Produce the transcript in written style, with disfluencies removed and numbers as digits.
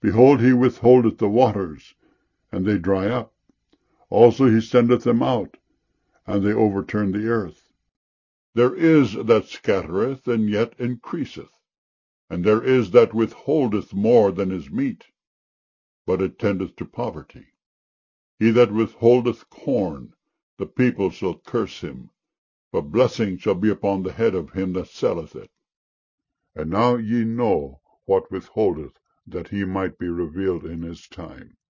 Behold, he withholdeth the waters, and they dry up. Also he sendeth them out, and they overturn the earth. There is that scattereth, and yet increaseth; and there is that withholdeth more than is meet, but it tendeth to poverty. He that withholdeth corn, the people shall curse him, but blessing shall be upon the head of him that selleth it. And now ye know what withholdeth, that he might be revealed in his time.